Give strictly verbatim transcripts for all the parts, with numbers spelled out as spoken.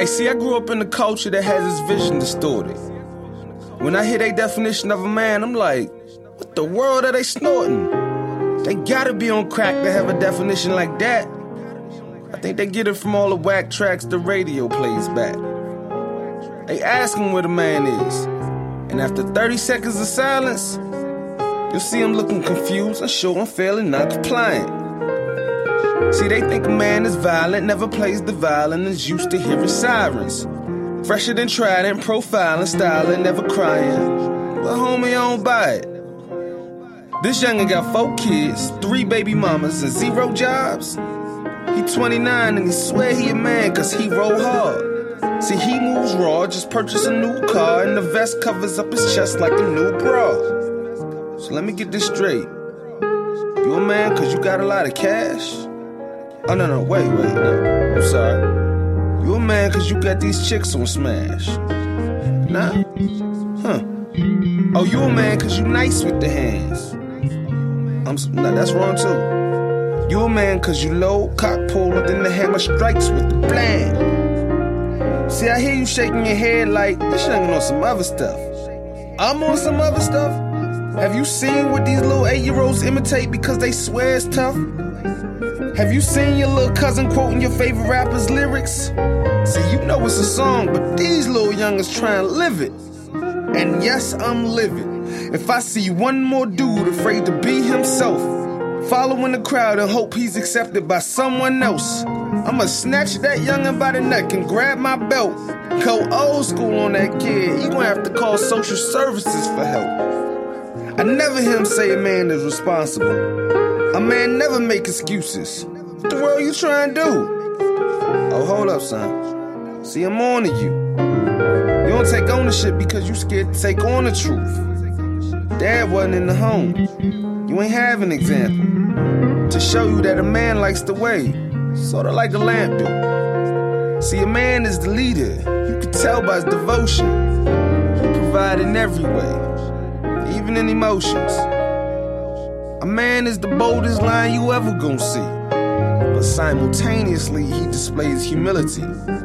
Hey, see, I grew up in a culture that has its vision distorted. When I hear their definition of a man, I'm like, what the world are they snorting? They gotta be on crack to have a definition like that. I think they get it from all the whack tracks the radio plays back. They ask him where the man is, and after thirty seconds of silence, you'll see him looking confused and sure and failing non-compliant. See, they think a man is violent, never plays the violin, is used to hearing sirens. Fresher than Trident, profiling, styling, never crying. But homie, I don't buy it. This youngin' got four kids, three baby mamas, and zero jobs. He twenty-nine and he swear he a man cause he roll hard. See, he moves raw, just purchased a new car, and the vest covers up his chest like a new bra. So let me get this straight. You a man cause you got a lot of cash? Oh, no, no, wait, wait, no, I'm sorry. You a man cause you got these chicks on Smash? Nah? Huh. Oh, you a man cause you nice with the hands? I'm, nah, that's wrong too. You a man cause you low, cock pull, and then the hammer strikes with the blam. See, I hear you shaking your head like, this youngin' on some other stuff. I'm on some other stuff? Have you seen what these little eight-year-olds imitate because they swear it's tough? Have you seen your little cousin quoting your favorite rapper's lyrics? See, you know it's a song, but these little youngins try and live it. And yes, I'm livid. If I see one more dude afraid to be himself, following the crowd and hope he's accepted by someone else, I'ma snatch that youngin' by the neck and grab my belt. Go old school on that kid. He gonna have to call social services for help. I never hear him say a man is responsible. A man never make excuses. What the world you trying to do? Oh, hold up, son. See, I'm on to you. You don't take ownership because you scared to take on the truth. Dad wasn't in the home. You ain't have an example to show you that a man likes to wait, sort of like a lamp do. See, a man is the leader. You can tell by his devotion. He provide in every way, even in emotions. A man is the boldest lion you ever gonna see, but simultaneously he displays humility.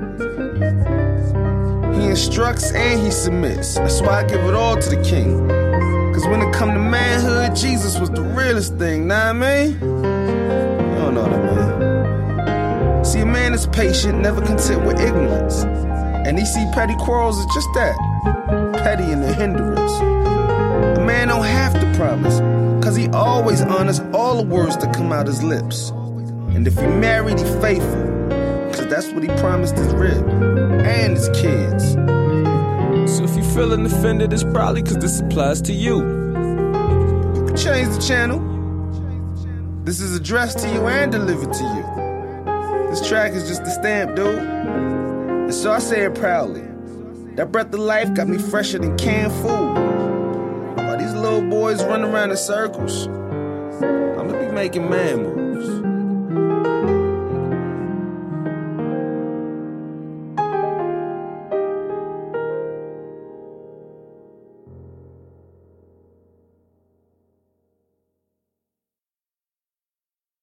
He instructs and he submits. That's why I give it all to the king. Cause when it come to manhood, Jesus was the realest thing, nah I mean? You don't know that, man. See, a man is patient, never content with ignorance. And he see petty quarrels as just that, petty and a hindrance. A man don't have to promise, cause he always honors all the words that come out his lips. And if he married, he faithful, cause that's what he promised his rib and his kids. So if you feeling offended, it's probably cause this applies to you. You can change the channel. This is addressed to you and delivered to you. This track is just a stamp, dude. And so I say it proudly. That breath of life got me fresher than canned food. While these little boys run around in circles, I'ma be making man moves.